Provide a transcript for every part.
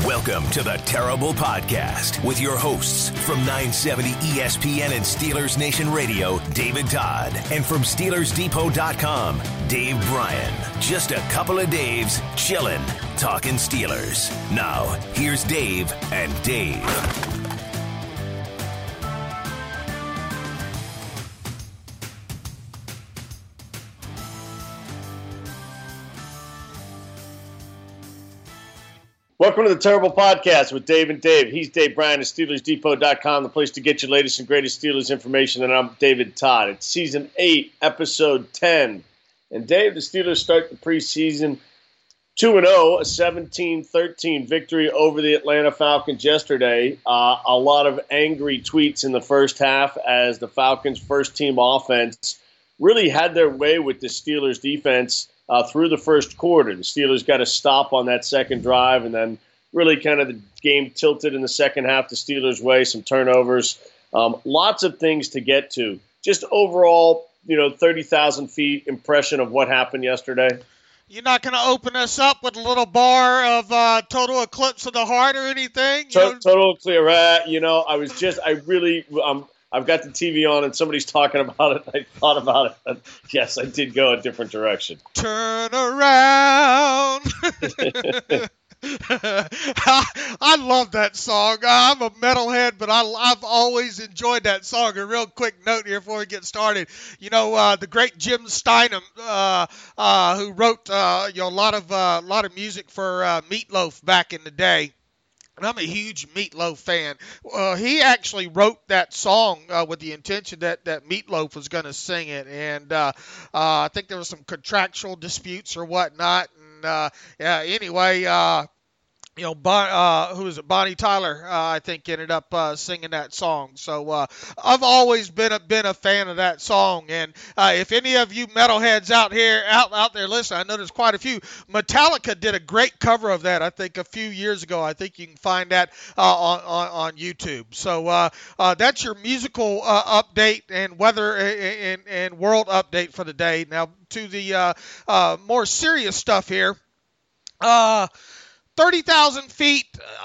Welcome to the Terrible Podcast with your hosts from 970 ESPN and Steelers Nation Radio, David Todd, and from SteelersDepot.com, Dave Bryan. Just a couple of Daves chilling, talking Steelers. Now, here's Dave and Dave. Welcome to the Terrible Podcast with Dave and Dave. He's Dave Bryan of SteelersDepot.com, the place to get your latest and greatest Steelers information, and I'm David Todd. It's Season 8, Episode 10. And Dave, the Steelers start the preseason 2-0, a 17-13 victory over the Atlanta Falcons yesterday. A lot of angry tweets in the first half as the Falcons' first-team offense really had their way with the Steelers' defense through the first quarter. The Steelers got a stop on that second drive, and then really kind of the game tilted in the second half the Steelers' way, some turnovers. Lots of things to get to. Just overall, 30,000 feet impression of what happened yesterday. You're not going to open us up with a little bar of Total Eclipse of the Heart or anything? Total clear. I've got the TV on and somebody's talking about it. I thought about it. Yes, I did go a different direction. Turn around. I love that song. I'm a metalhead, but I've always enjoyed that song. A real quick note here before we get started. The great Jim Steinman, who wrote a lot of music for Meatloaf back in the day. And I'm a huge Meatloaf fan. He actually wrote that song with the intention that Meatloaf was going to sing it. And I think there was some contractual disputes or whatnot. And anyway, who is it? Bonnie Tyler, I think, ended up singing that song. So I've always been a fan of that song. And if any of you metalheads out there listening, I know there's quite a few. Metallica did a great cover of that, I think, a few years ago. I think you can find that on YouTube. So that's your musical update and weather and world update for the day. Now to the more serious stuff here. 30,000 feet,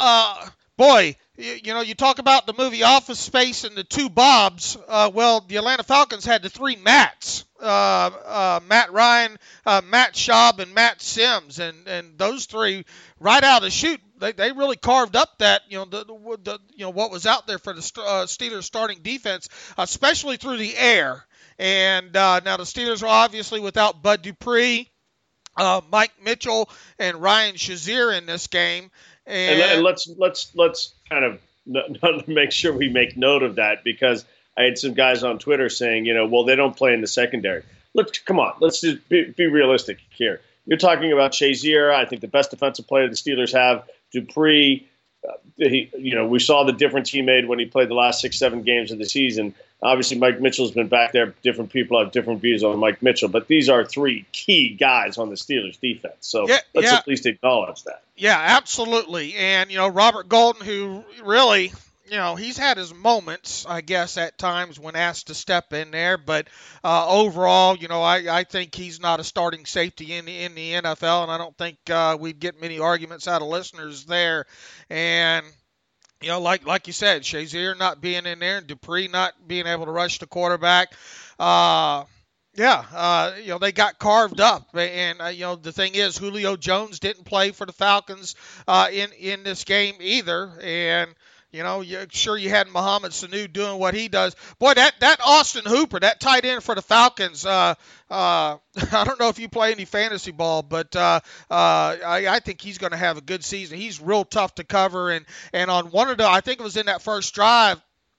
you talk about the movie Office Space and the two Bobs. Well, the Atlanta Falcons had the three Matts, Matt Ryan, Matt Schaub, and Matt Sims. And those three, right out of the chute, they really carved up that, what was out there for the Steelers starting defense, especially through the air. And now the Steelers are obviously without Bud Dupree, Mike Mitchell, and Ryan Shazier in this game, and let's kind of make sure we make note of that, because I had some guys on Twitter saying, they don't play in the secondary. Let's just be realistic here. You're talking about Shazier, I think the best defensive player the Steelers have. Dupree, we saw the difference he made when he played the last 6-7 games of the season. Obviously, Mike Mitchell's been back there. Different people have different views on Mike Mitchell, but these are three key guys on the Steelers defense. So let's at least acknowledge that. Yeah, absolutely. And, Robert Golden, who really, he's had his moments, I guess, at times when asked to step in there. But overall, I think he's not a starting safety in the NFL, and I don't think we'd get many arguments out of listeners there. And like you said, Shazier not being in there and Dupree not being able to rush the quarterback. They got carved up. And, the thing is, Julio Jones didn't play for the Falcons in this game either. And, you had Mohamed Sanu doing what he does. Boy, that Austin Hooper, that tight end for the Falcons, I don't know if you play any fantasy ball, but I think he's going to have a good season. He's real tough to cover. And on one of I think it was in that first drive,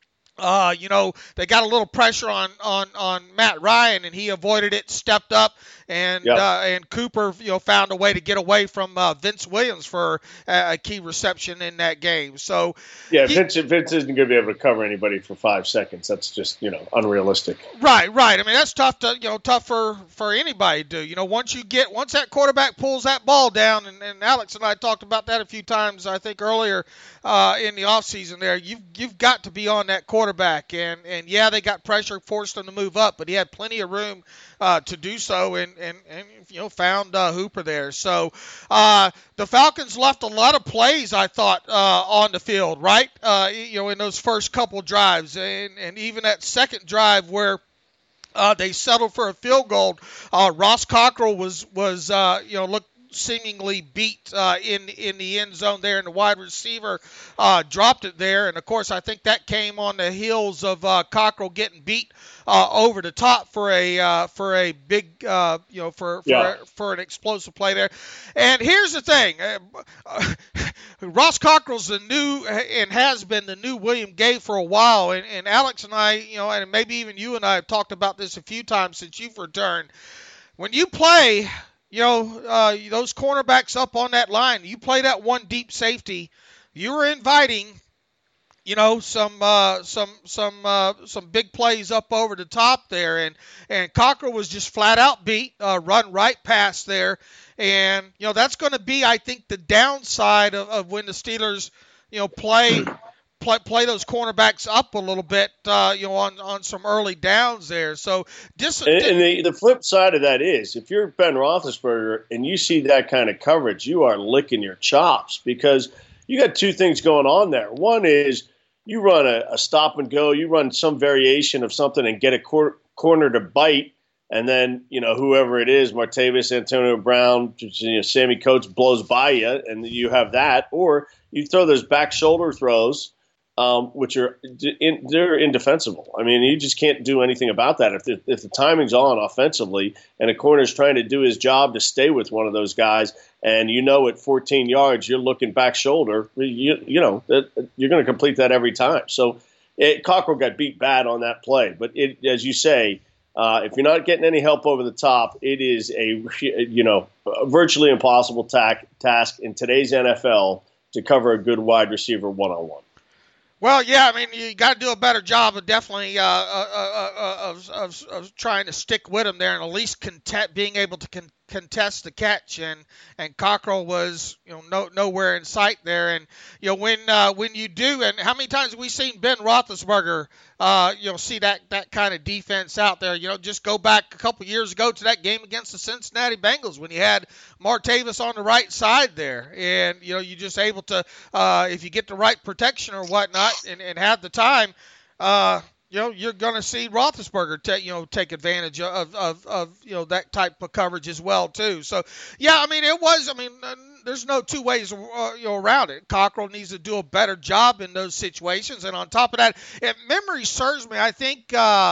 they got a little pressure on Matt Ryan, and he avoided it, stepped up, and Cooper, found a way to get away from Vince Williams for a key reception in that game. So Vince isn't going to be able to cover anybody for 5 seconds. That's just unrealistic. Right. I mean, that's tough for anybody to do. Once that quarterback pulls that ball down, and Alex and I talked about that a few times, I think earlier in the offseason there, you've got to be on that quarterback quarterback. And yeah, they got pressure, forced him to move up, but he had plenty of room to do so, and found Hooper there. So the Falcons left a lot of plays, I thought, on the field, right? In those first couple drives, and even that second drive where they settled for a field goal. Ross Cockrell was looked seemingly beat in the end zone there, and the wide receiver dropped it there. And of course, I think that came on the heels of Cockrell getting beat over the top for a big for an explosive play there. And here's the thing. Ross Cockrell's the new and has been the new William Gay for a while, and Alex and I, and maybe even you and I have talked about this a few times since you've returned. When you play, those cornerbacks up on that line, you play that one deep safety, you were inviting, some big plays up over the top there, and Cockrell was just flat out beat, run right past there. And, that's going to be, I think, the downside of when the Steelers, play those cornerbacks up a little bit, on some early downs there. So the flip side of that is, if you're Ben Roethlisberger and you see that kind of coverage, you are licking your chops, because you got two things going on there. One is you run a stop and go, you run some variation of something and get a corner to bite. And then, whoever it is, Martavis, Antonio Brown, Sammy Coates blows by you, and you have that. Or you throw those back shoulder throws, which they're indefensible. I mean, you just can't do anything about that. If the timing's on offensively and a corner's trying to do his job to stay with one of those guys, and at 14 yards you're looking back shoulder, you're going to complete that every time. So Cockrell got beat bad on that play. But as you say, if you're not getting any help over the top, it is a virtually impossible task in today's NFL to cover a good wide receiver one-on-one. Well, yeah, I mean, you got to do a better job of definitely of trying to stick with him there, and at least being able to contest the catch. And Cockrell was nowhere in sight there. And when you do, and how many times have we seen Ben Roethlisberger see that kind of defense out there? Just go back a couple years ago to that game against the Cincinnati Bengals when you had Martavis on the right side there, and you're just able to if you get the right protection or whatnot and have the time, you're going to see Roethlisberger take advantage of that type of coverage as well too. So yeah, I mean there's no two ways around it. Cockrell needs to do a better job in those situations, and on top of that, if memory serves me, I think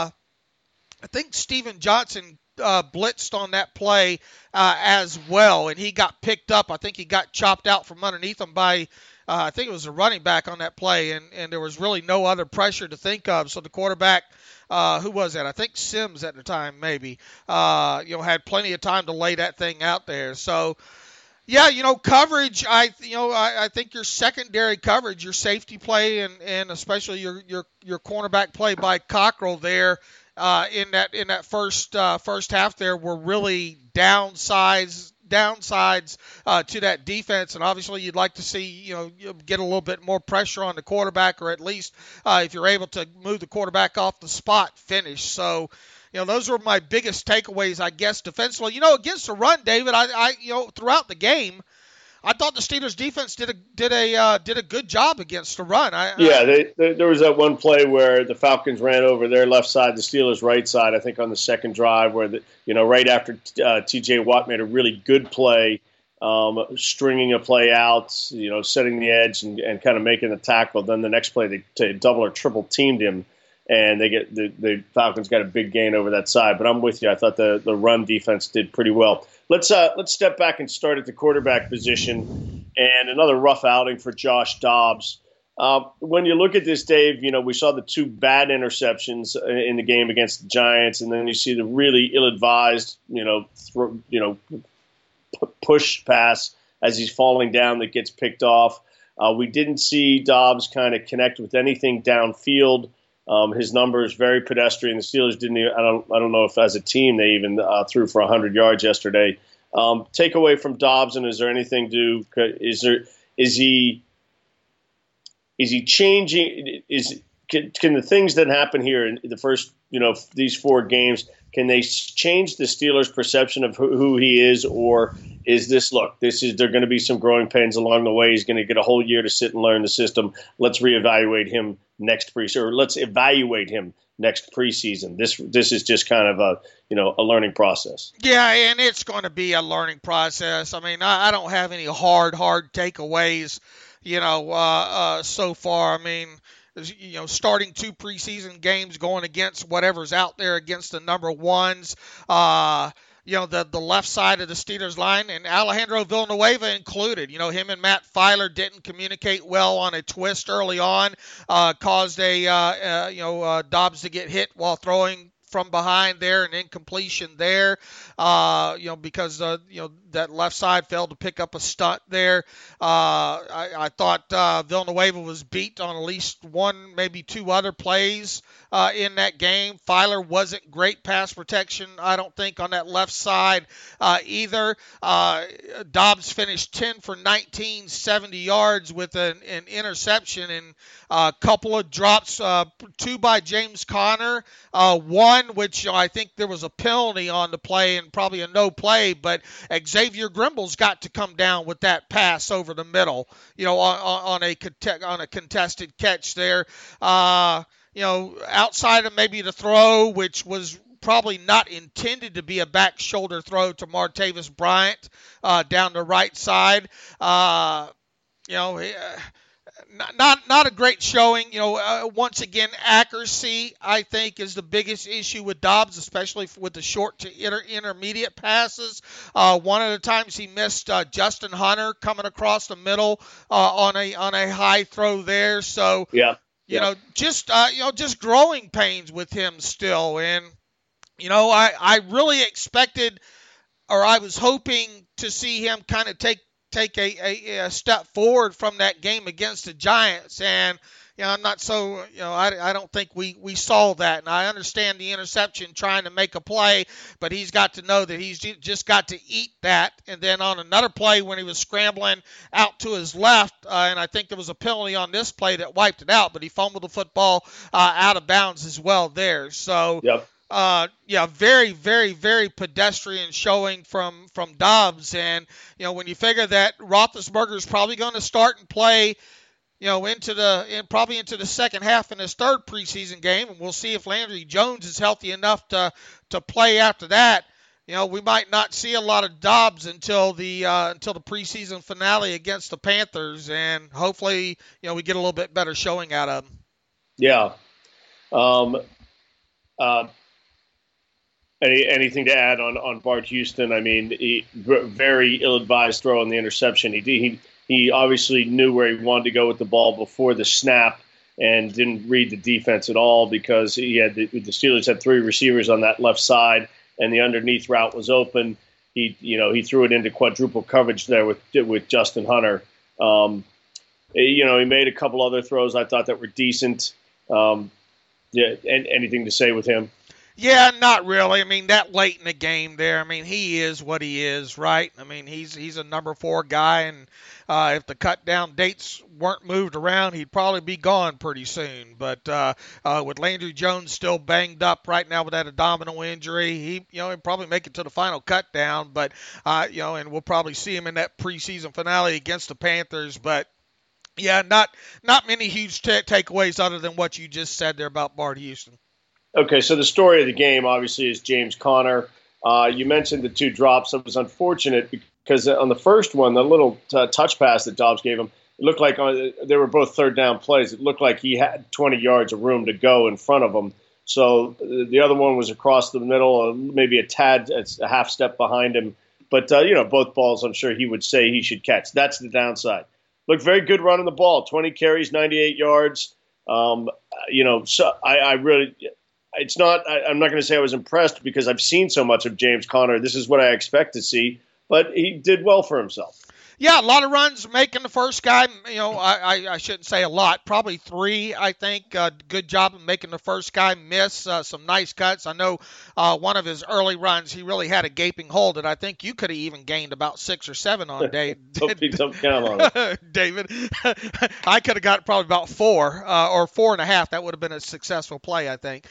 Steven Johnson blitzed on that play as well, and he got picked up. I think he got chopped out from underneath him by I think it was a running back on that play, and there was really no other pressure to think of. So the quarterback, who was that? I think Sims at the time, maybe, had plenty of time to lay that thing out there. So, yeah, coverage. I think your secondary coverage, your safety play, and especially your cornerback play by Cockrell there in that first half there were really downsides to that defense, and obviously you'd like to see get a little bit more pressure on the quarterback, or at least if you're able to move the quarterback off the spot, finish. So those were my biggest takeaways, I guess, defensively. Against the run, David, I throughout the game, I thought the Steelers defense did a good job against the run. There was that one play where the Falcons ran over their left side, the Steelers' right side, I think on the second drive, where right after T.J. Watt made a really good play, stringing a play out, setting the edge and kind of making the tackle. Then the next play they double or triple teamed him, and they get the Falcons got a big gain over that side. But I'm with you. I thought the run defense did pretty well. Let's step back and start at the quarterback position, and another rough outing for Josh Dobbs. When you look at this, Dave, we saw the two bad interceptions in the game against the Giants, and then you see the really ill-advised, push pass as he's falling down that gets picked off. We didn't see Dobbs kind of connect with anything downfield. His number is very pedestrian. The Steelers didn't even, I don't know if as a team they even threw for 100 yards yesterday. Take away from Dobbs, and is there anything is he changing? can the things that happen here in the first, these 4 games, can they change the Steelers' perception of who he is, or is there going to be some growing pains along the way? He's going to get a whole year to sit and learn the system. Let's reevaluate him next preseason, or let's evaluate him next preseason. This is just kind of a learning process. Yeah, and it's going to be a learning process. I mean, I don't have any hard takeaways, so far. I mean, starting 2 preseason games, going against whatever's out there against the number ones, the left side of the Steelers line, and Alejandro Villanueva included. Him and Matt Filer didn't communicate well on a twist early on, caused Dobbs to get hit while throwing from behind there, an incompletion there, because that left side failed to pick up a stunt there. I thought Villanueva was beat on at least 1, maybe 2 other plays in that game. Filer wasn't great pass protection, I don't think, on that left side either. Dobbs finished 10 for 19, 70 yards with an interception and a couple of drops, 2 by James Conner, 1 which I think there was a penalty on the play and probably a no play, but Xavier Grimble's got to come down with that pass over the middle, on a contested catch there. Outside of maybe the throw, which was probably not intended to be a back shoulder throw to Martavis Bryant down the right side. Not a great showing. Once again, accuracy, I think, is the biggest issue with Dobbs, especially with the short to intermediate passes. One of the times he missed Justin Hunter coming across the middle on a high throw there. So, just growing pains with him still. And, I really expected, or I was hoping to see him kind of take a step forward from that game against the Giants, and I'm not so I don't think we saw that. And I understand the interception trying to make a play, but he's got to know that he's just got to eat that. And then on another play when he was scrambling out to his left, and I think there was a penalty on this play that wiped it out, but he fumbled the football out of bounds as well there. So yep. Very, very, very pedestrian showing from Dobbs. And, when you figure that Roethlisberger is probably going to start and play, into the second half in his 3rd preseason game, and we'll see if Landry Jones is healthy enough to play after that. We might not see a lot of Dobbs until the preseason finale against the Panthers, and hopefully, we get a little bit better showing out of him. Yeah. Anything to add on Bart Houston? I mean, very ill-advised throw on the interception. He obviously knew where he wanted to go with the ball before the snap and didn't read the defense at all, because the Steelers had 3 receivers on that left side and the underneath route was open. He threw it into quadruple coverage there with Justin Hunter. He made a couple other throws I thought that were decent. And anything to say with him? Yeah, not really. I mean, that late in the game there, I mean, he is what he is, right? I mean, he's a number 4 guy, and if the cut-down dates weren't moved around, he'd probably be gone pretty soon. But with Landry Jones still banged up right now with that abdominal injury, he'll probably make it to the final cut-down. But, and we'll probably see him in that preseason finale against the Panthers. But, yeah, not many huge takeaways other than what you just said there about Bart Houston. Okay, so the story of the game, obviously, is James Conner. You mentioned the 2 drops. It was unfortunate because on the first one, the little touch pass that Dobbs gave him, it looked like they were both 3rd down plays. It looked like he had 20 yards of room to go in front of him. So the other one was across the middle, maybe a half step behind him. But, both balls I'm sure he would say he should catch. That's the downside. Looked very good running the ball, 20 carries, 98 yards. So I really – I'm not going to say I was impressed because I've seen so much of James Conner. This is what I expect to see, but he did well for himself. Yeah, a lot of runs making the first guy. I shouldn't say a lot, probably 3, I think. Good job of making the first guy miss. Some nice cuts. I know one of his early runs, he really had a gaping hole that I think you could have even gained about 6 or 7 on, Dave. Don't count on it. David. I could have got probably about 4 or 4.5. That would have been a successful play, I think.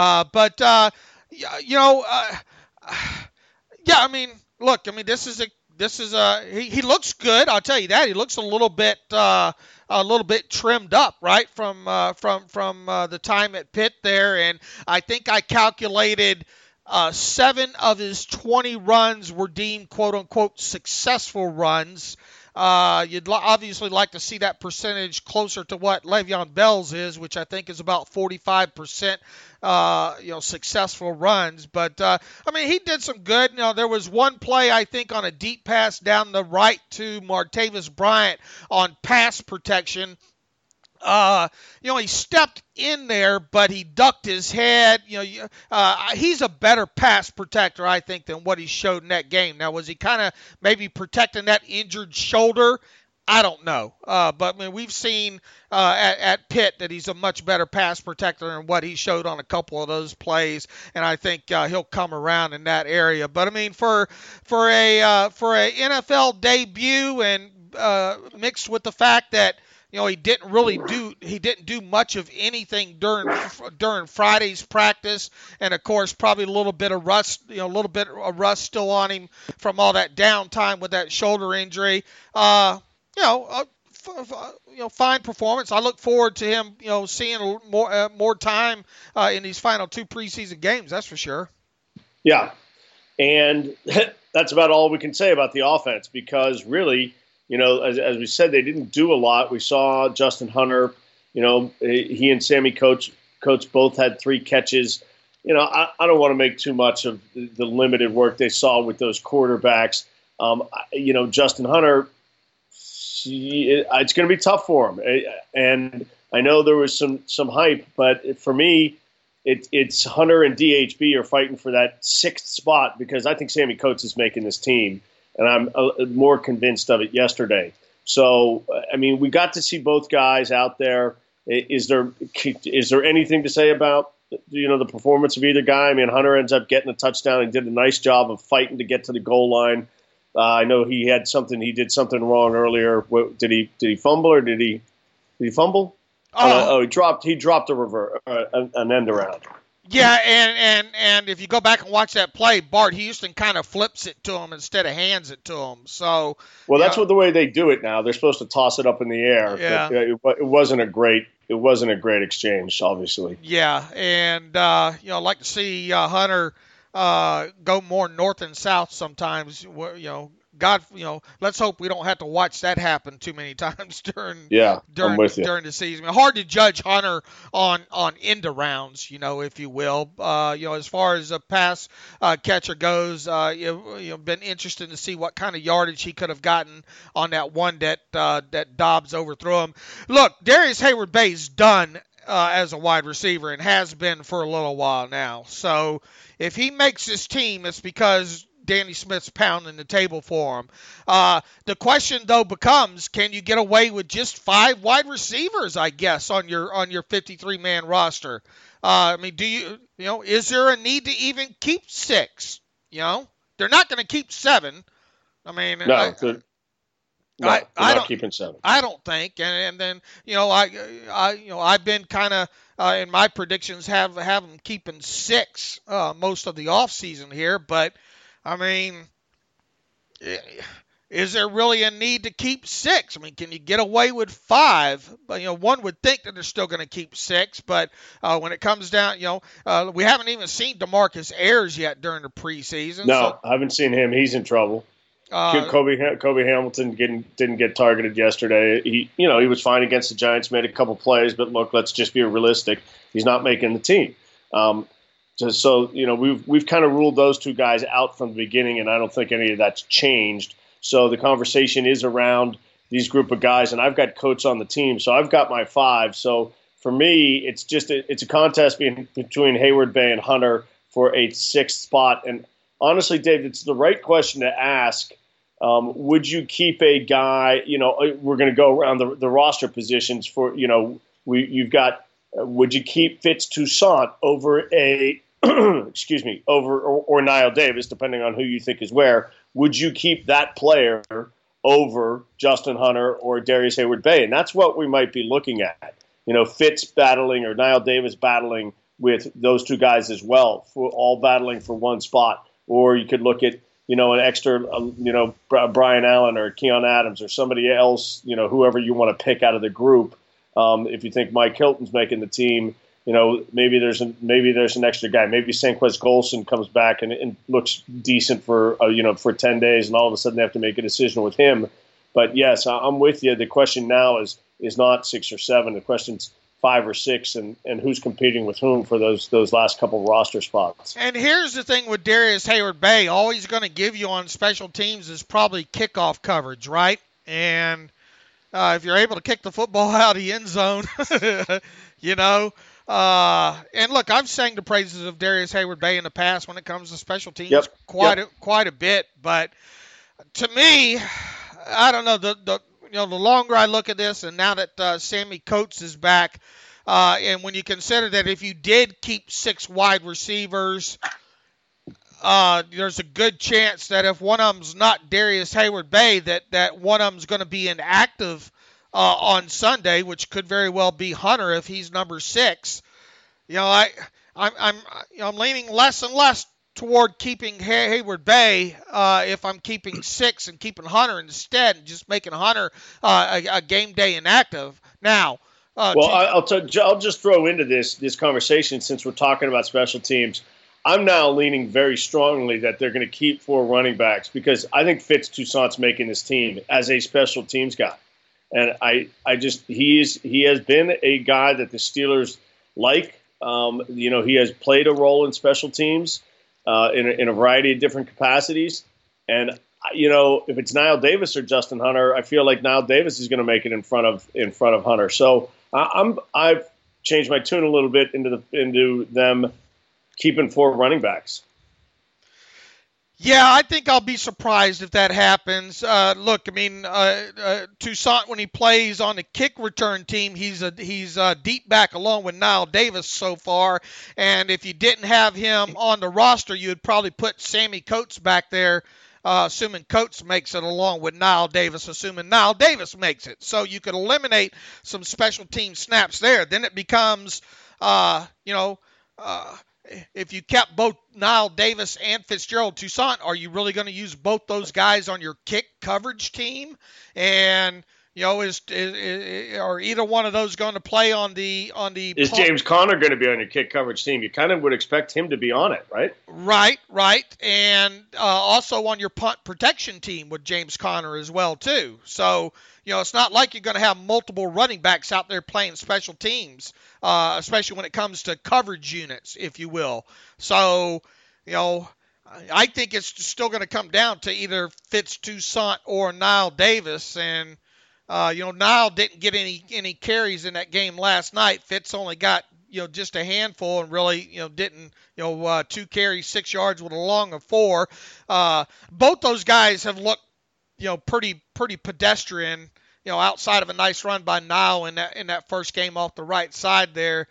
Yeah, I mean, look, this is he looks good. I'll tell you that. He looks a little bit trimmed up, right, from the time at Pitt there. And I think I calculated 7 of his 20 runs were deemed quote unquote successful runs. You'd obviously like to see that percentage closer to what Le'Veon Bell's is, which I think is about 45%, successful runs. But, he did some good. There was one play, I think, on a deep pass down the right to Martavis Bryant on pass protection. He stepped in there, but he ducked his head. He's a better pass protector, I think, than what he showed in that game. Now, was he kind of maybe protecting that injured shoulder? I don't know. But we've seen at Pitt that he's a much better pass protector than what he showed on a couple of those plays, and I think he'll come around in that area. But for a NFL debut and mixed with the fact that he didn't do much of anything during Friday's practice, and of course probably a little bit of rust still on him from all that downtime with that shoulder injury. Fine performance. I look forward to him, seeing more time in these final 2 preseason games. That's for sure. Yeah, and that's about all we can say about the offense because really. As we said, they didn't do a lot. We saw Justin Hunter, he and Sammy Coates both had 3 catches. I don't want to make too much of the limited work they saw with those quarterbacks. Justin Hunter, it's going to be tough for him. And I know there was some hype, but for me, it's Hunter and DHB are fighting for that 6th spot because I think Sammy Coates is making this team. And I'm more convinced of it yesterday. So, we got to see both guys out there. Is there anything to say about, the performance of either guy? Hunter ends up getting a touchdown and did a nice job of fighting to get to the goal line. I know he did something wrong earlier. Did he fumble or did he fumble? He dropped an end around. Yeah, and if you go back and watch that play, Bart Houston kind of flips it to him instead of hands it to him. So, that's the way they do it now. They're supposed to toss it up in the air. Yeah. But it wasn't a great exchange, obviously. Yeah, and I'd like to see Hunter go more north and south sometimes. God, let's hope we don't have to watch that happen too many times during the season. Hard to judge Hunter on end arounds, if you will. As far as a pass catcher goes, been interested to see what kind of yardage he could have gotten on that one that Dobbs overthrew him. Look, Darius Hayward-Bay's done as a wide receiver and has been for a little while now. So if he makes this team, it's because Danny Smith's pounding the table for him. The question though becomes, can you get away with just 5 wide receivers, I guess, on your 53-man roster? Do you is there a need to even keep 6? They're not going to keep 7. They're not keeping 7. I don't think. And then I've been kind of in my predictions have them keeping 6 most of the offseason here, but is there really a need to keep 6? Can you get away with 5? But, one would think that they're still going to keep 6. But when it comes down, we haven't even seen DeMarcus Ayers yet during the preseason. No, I haven't seen him. He's in trouble. Kobe Hamilton didn't get targeted yesterday. He was fine against the Giants, made a couple plays. But look, let's just be realistic. He's not making the team. So we've kind of ruled those 2 guys out from the beginning, and I don't think any of that's changed. So the conversation is around these group of guys, and I've got Coates on the team, so I've got my 5. So for me, it's just it's a contest between Hayward-Bay and Hunter for a 6th spot. And honestly, Dave, it's the right question to ask Would you keep a guy? We're going to go around the roster positions for you've got. Would you keep Fitz Toussaint over or Niall Davis, depending on who you think is where? Would you keep that player over Justin Hunter or Darius Hayward-Bay? And that's what we might be looking at. Fitz battling or Niall Davis battling with those two guys as well, all battling for one spot. Or you could look at, an extra, Brian Allen or Keon Adams or somebody else, whoever you want to pick out of the group. If you think Mike Hilton's making the team, maybe there's an extra guy. Maybe Sanquez Golson comes back and looks decent for 10 days, and all of a sudden they have to make a decision with him. But yes, I'm with you. The question now is not 6 or 7. The question's 5 or 6, and who's competing with whom for those last couple roster spots. And here's the thing with Darius Hayward-Bay. All he's going to give you on special teams is probably kickoff coverage, right? And if you're able to kick the football out of the end zone, and look, I've sang the praises of Darius Hayward-Bay in the past when it comes to special teams quite a bit. But to me, I don't know, the longer I look at this, and now that Sammy Coates is back, and when you consider that if you did keep 6 wide receivers, there's a good chance that if one of them's not Darius Hayward-Bay, that one of them's going to be inactive on Sunday, which could very well be Hunter if he's number 6. I'm leaning less and less toward keeping Hayward-Bay if I'm keeping 6 and keeping Hunter instead, and just making Hunter a game day inactive. Now, I'll just throw into this conversation, since we're talking about special teams. I'm now leaning very strongly that they're going to keep 4 running backs, because I think Fitz Toussaint's making this team as a special teams guy. And he has been a guy that the Steelers like. He has played a role in special teams in a variety of different capacities. And if it's Niall Davis or Justin Hunter, I feel like Niall Davis is going to make it in front of Hunter. So I've changed my tune a little bit into them keeping 4 running backs. Yeah, I think I'll be surprised if that happens. Look, I mean, Toussaint, when he plays on the kick return team, he's deep back along with Niall Davis so far. And if you didn't have him on the roster, you would probably put Sammy Coates back there, assuming Coates makes it, along with Niall Davis, assuming Niall Davis makes it. So you could eliminate some special team snaps there. Then it becomes, if you kept both Niall Davis and Fitzgerald Toussaint, are you really going to use both those guys on your kick coverage team? And are either one of those going to play on the? Is James Conner going to be on your kick coverage team? You kind of would expect him to be on it, right? Right, and also on your punt protection team with James Conner as well too. So it's not like you're going to have multiple running backs out there playing special teams, especially when it comes to coverage units, if you will. So, I think it's still going to come down to either Fitz Toussaint or Niall Davis. And, Niall didn't get any carries in that game last night. Fitz only got, just a handful, and really, didn't, 2 carries, 6 yards with a long of 4. Both those guys have looked, pretty pedestrian, outside of a nice run by Niall in that first game off the right side there.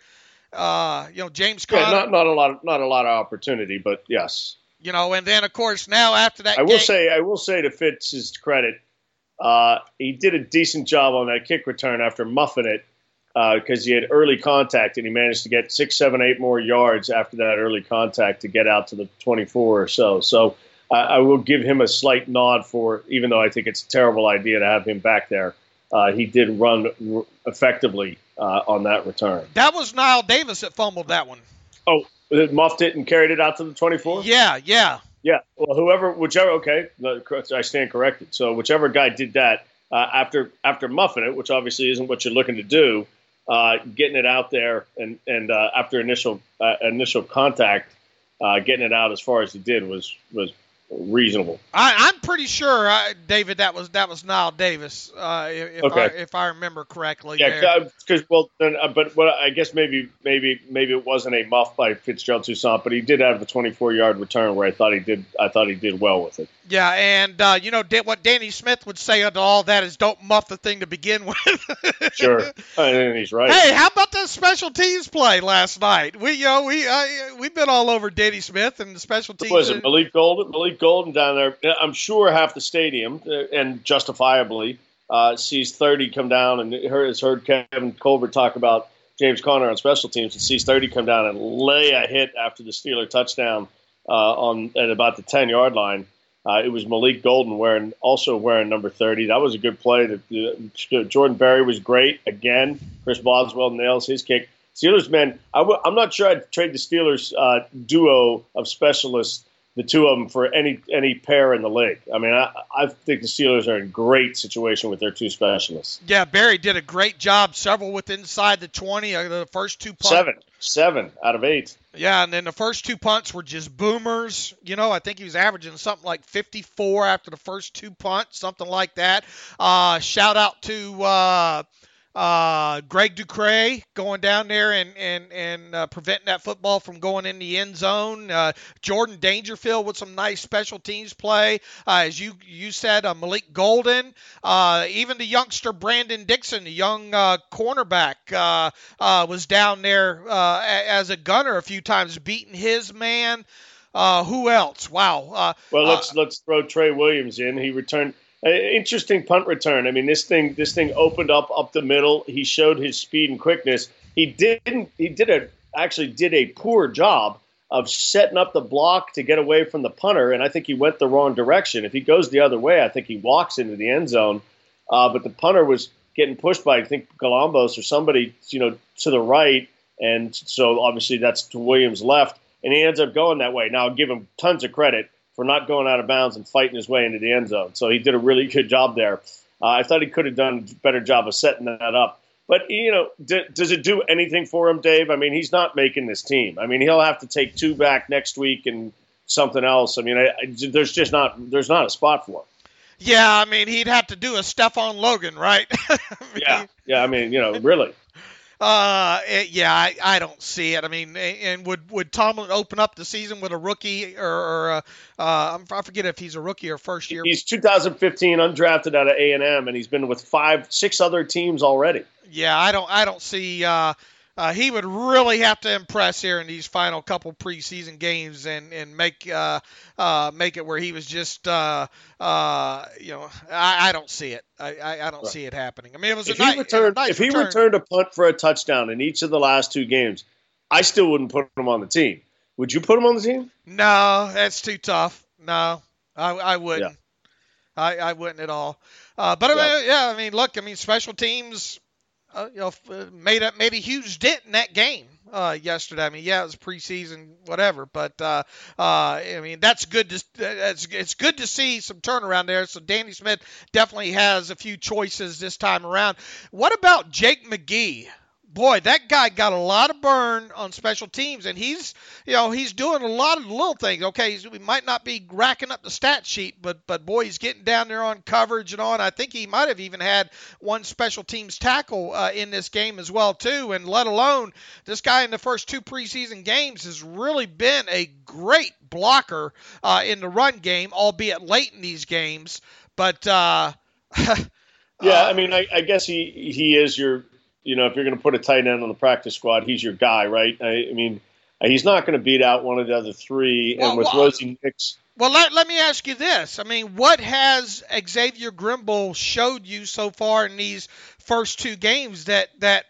James Conner. Yeah, not a lot of opportunity, but yes. And then of course now after that, I will say to Fitz's credit, he did a decent job on that kick return after muffing it, because he had early contact, and he managed to get 6, 7, 8 more yards after that early contact to get out to the 24 or so. So I will give him a slight nod for, even though I think it's a terrible idea to have him back there, he did run effectively on that return. That was Niall Davis that fumbled that one. Oh, muffed it and carried it out to the 24? Yeah. Yeah, well, whichever, okay, I stand corrected. So whichever guy did that after muffing it, which obviously isn't what you're looking to do, getting it out there and after initial contact, getting it out as far as he did was reasonable. I'm pretty sure, David, that was Niall Davis, if I remember correctly. Yeah, because but what I guess maybe it wasn't a muff by Fitzgerald Toussaint, but he did have a 24-yard return where I thought he did well with it. Yeah, and what Danny Smith would say to all that is, "Don't muff the thing to begin with." Sure, and he's right. Hey, how about the special teams play last night? We've been all over Danny Smith and the special teams. Who was it Malik Golden? Malik Golden down there. I'm sure half the stadium, and justifiably, sees 30 come down and has heard Kevin Colbert talk about James Conner on special teams, and sees 30 come down and lay a hit after the Steeler touchdown at about the 10-yard line. It was Malik Golden wearing number 30. That was a good play. Jordan Berry was great. Again, Chris Boswell nails his kick. Steelers, man, I'm not sure I'd trade the Steelers duo of specialists, the two of them, for any pair in the league. I mean, I think the Steelers are in great situation with their two specialists. Yeah, Berry did a great job. Several with inside the 20. The first two punts. 7 out of 8. Yeah, and then the first two punts were just boomers. I think he was averaging something like 54 after the first two punts, something like that. Shout out to Greg Ducray going down there and preventing that football from going in the end zone. Jordan Dangerfield with some nice special teams play. As you said, Malik Golden. Even the youngster Brandon Dixon, the young cornerback, was down there as a gunner a few times, beating his man. Who else? Wow. Well, let's throw Trey Williams in. He returned. Interesting punt return. I mean, this thing opened up the middle. He showed his speed and quickness. He did a poor job of setting up the block to get away from the punter, and I think he went the wrong direction. If he goes the other way, I think he walks into the end zone. But the punter was getting pushed by, I think, Galambos or somebody, to the right, and so obviously that's to Williams' left, and he ends up going that way. Now, I'll give him tons of credit for not going out of bounds and fighting his way into the end zone. So he did a really good job there. I thought he could have done a better job of setting that up. But, does it do anything for him, Dave? I mean, he's not making this team. I mean, he'll have to take 2 back next week and something else. I mean, there's not a spot for him. Yeah, I mean, he'd have to do a Stephon Logan, right? Yeah, I mean, really. I don't see it. I mean, and would Tomlin open up the season with a rookie or I forget if he's a rookie or first year? He's 2015 undrafted out of A&M, and he's been with 5-6 other teams already. Yeah, I don't see. He would really have to impress here in these final couple preseason games and make it where he was just I don't see it. I don't see it happening. I mean, it was if he returned a punt for a touchdown in each of the last 2 games, I still wouldn't put him on the team. Would you put him on the team? No, that's too tough. No, I wouldn't. Yeah. I wouldn't at all. But I mean, look, special teams. Made a huge dent in that game yesterday. I mean, it was preseason, whatever, but I mean that's good. It's good to see some turnaround there. So Danny Smith definitely has a few choices this time around. What about Jake McGee? Boy, that guy got a lot of burn on special teams, and he's doing a lot of little things. Okay, he might not be racking up the stat sheet, but boy, he's getting down there on coverage and on. I think he might have even had one special teams tackle in this game as well too. And let alone this guy in the first 2 preseason games has really been a great blocker in the run game, albeit late in these games. But I mean, I guess he is your. If you're going to put a tight end on the practice squad, he's your guy, right? I mean, he's not going to beat out one of the other 3. And with Rosie Nix. Well, let me ask you this. I mean, what has Xavier Grimble showed you so far in these first 2 games that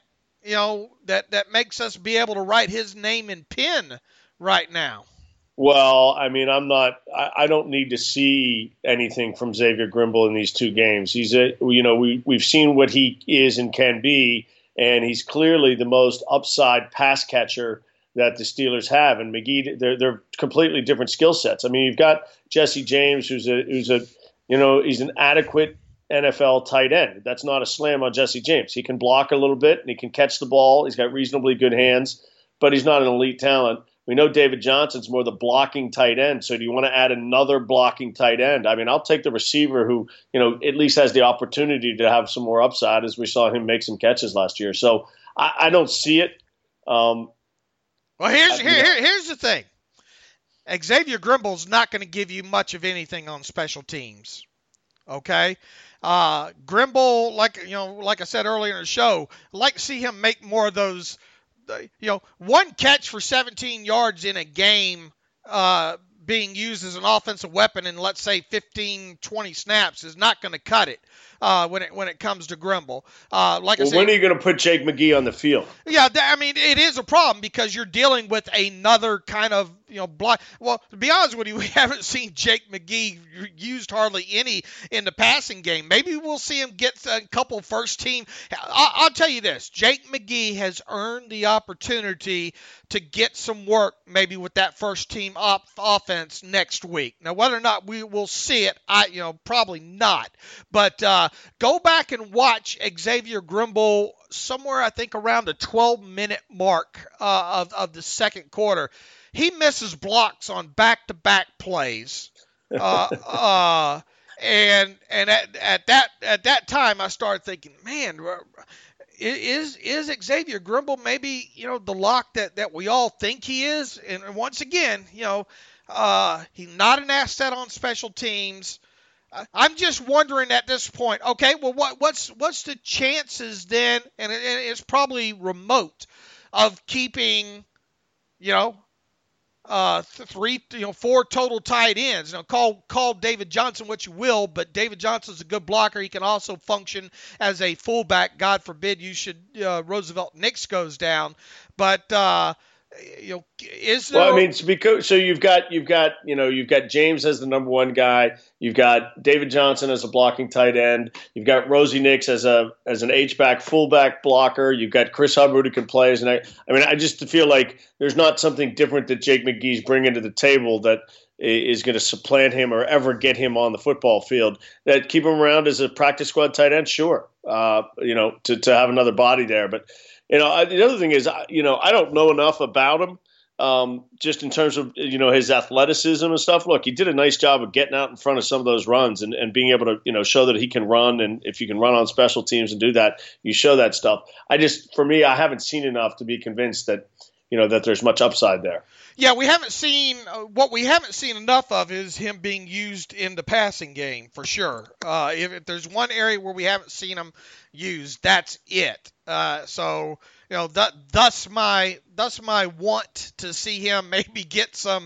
makes us be able to write his name in pen right now? Well, I mean, I don't need to see anything from Xavier Grimble in these 2 games. We've seen what he is and can be. And he's clearly the most upside pass catcher that the Steelers have. And McGee, they're completely different skill sets. I mean, you've got Jesse James, he's an adequate NFL tight end. That's not a slam on Jesse James. He can block a little bit and he can catch the ball. He's got reasonably good hands, but he's not an elite talent. We know David Johnson's more the blocking tight end. So do you want to add another blocking tight end? I mean, I'll take the receiver who, at least has the opportunity to have some more upside, as we saw him make some catches last year. So I don't see it. Well, here's the thing. Xavier Grimble's not going to give you much of anything on special teams. Okay? Grimble, like I said earlier in the show, I'd like to see him make more of those, one catch for 17 yards in a game being used as an offensive weapon in, let's say, 15, 20 snaps is not going to cut it when it comes to Grimble. When are you going to put Jake McGee on the field? Yeah, it is a problem because you're dealing with another kind of block. Well, to be honest with you, we haven't seen Jake McGee used hardly any in the passing game. Maybe we'll see him get a couple first team. I'll tell you this: Jake McGee has earned the opportunity to get some work, maybe with that first team offense next week. Now, whether or not we will see it, probably not. But go back and watch Xavier Grimble somewhere, I think, around the 12-minute mark of the second quarter. He misses blocks on back-to-back plays. And at that time, I started thinking, man, is Xavier Grimble maybe, the lock that we all think he is? And once again, he's not an asset on special teams. I'm just wondering at this point, okay, well, what's the chances then, and it's probably remote, of keeping, four total tight ends. Call David Johnson what you will, but David Johnson's a good blocker. He can also function as a fullback. God forbid Roosevelt Nix goes down. But is there? Well, so you've got James as the number one guy. You've got David Johnson as a blocking tight end. You've got Rosie Nix as an H-back fullback blocker. You've got Chris Hubbard who can play as an. I just feel like there's not something different that Jake McGee's bringing to the table that is going to supplant him or ever get him on the football field. That keep him around as a practice squad tight end, sure. To have another body there, but. The other thing is, I don't know enough about him, just in terms of, his athleticism and stuff. Look, he did a nice job of getting out in front of some of those runs and being able to, show that he can run. And if you can run on special teams and do that, you show that stuff. For me, I haven't seen enough to be convinced that, that there's much upside there. Yeah, we haven't seen what we haven't seen enough of is him being used in the passing game for sure. If there's one area where we haven't seen him used, that's it. So that's my want to see him maybe get some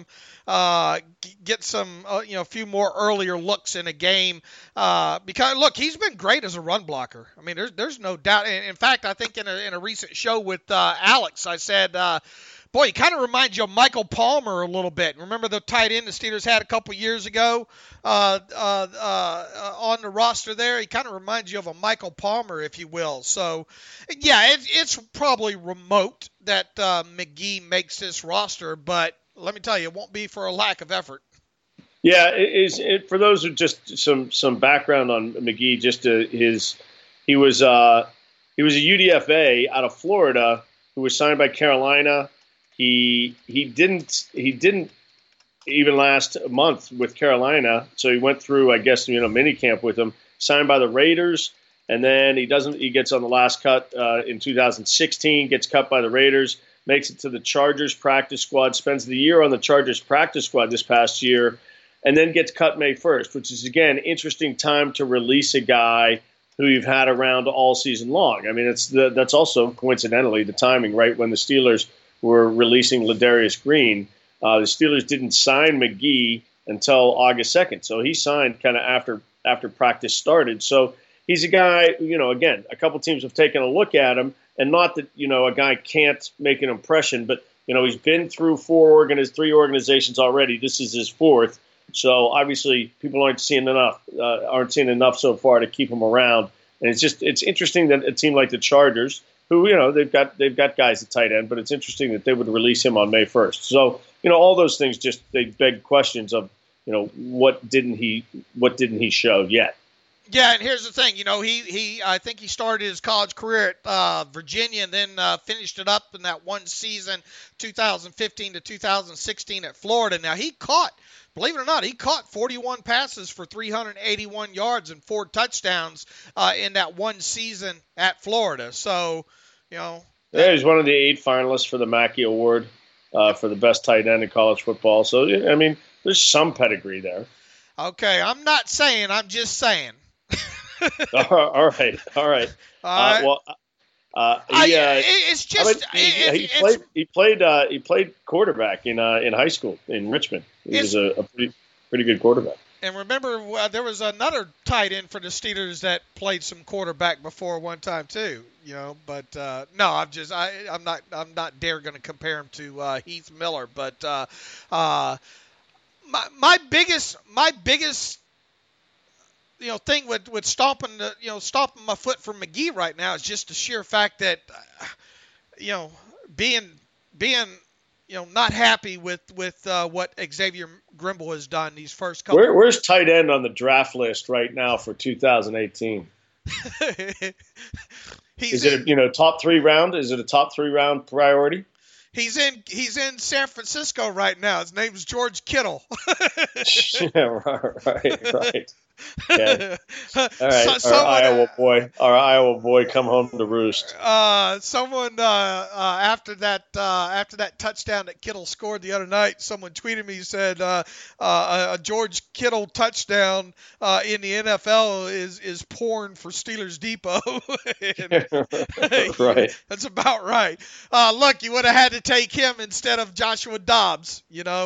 few more earlier looks in a game because look, he's been great as a run blocker. There's no doubt. In fact, I think in a recent show with Alex, I said. Boy, he kind of reminds you of Michael Palmer a little bit. Remember the tight end the Steelers had a couple years ago on the roster there? He kind of reminds you of a Michael Palmer, if you will. So, yeah, it's probably remote that McGee makes this roster, but let me tell you, it won't be for a lack of effort. Yeah, for those who just some background on McGee, he was a UDFA out of Florida who was signed by Carolina. He didn't even last a month with Carolina, so he went through, I guess, mini camp with them. Signed by the Raiders, and then he gets on the last cut in 2016. Gets cut by the Raiders, makes it to the Chargers practice squad, spends the year on the Chargers practice squad this past year, and then gets cut May 1st, which is again interesting time to release a guy who you've had around all season long. That's also coincidentally the timing, right when the Steelers were releasing Ladarius Green. The Steelers didn't sign McGee until August 2nd. So he signed kind of after practice started. So he's a guy, again, a couple teams have taken a look at him, and not that, a guy can't make an impression, but, he's been through three organizations already. This is his fourth. So obviously people aren't seeing enough so far to keep him around. And it's interesting that a team like the Chargers, who, they've got guys at tight end, but it's interesting that they would release him on May 1st. So, all those things they beg questions of, what didn't he show yet? Yeah, and here's the thing, I think he started his college career at Virginia and then finished it up in that one season, 2015 to 2016 at Florida. Now believe it or not, he caught 41 passes for 381 yards and 4 touchdowns in that one season at Florida. So, Yeah, he's one of the 8 finalists for the Mackey Award. for the best tight end in college football. So, I mean, there's some pedigree there. Okay, I'm not saying. I'm just saying. All right. It's just he played quarterback in high school in Richmond. He was a pretty good quarterback. And remember, there was another tight end for the Steelers that played some quarterback before one time too. But no, I'm not dare going to compare him to Heath Miller. But my biggest thing with stomping my foot for McGee right now is just the sheer fact that being not happy with what Xavier Grimble has done these first couple. Where's tight end on the draft list right now for 2018? Is it top 3 round? Is it a top 3 round priority? He's in San Francisco right now. His name's George Kittle. Yeah, right. Okay. All right, our Iowa boy, come home to roost. Someone after that touchdown that Kittle scored the other night, someone tweeted me, said a George Kittle touchdown in the NFL is porn for Steelers Depot. Right. That's about right. Look, you would have had to take him instead of Joshua Dobbs.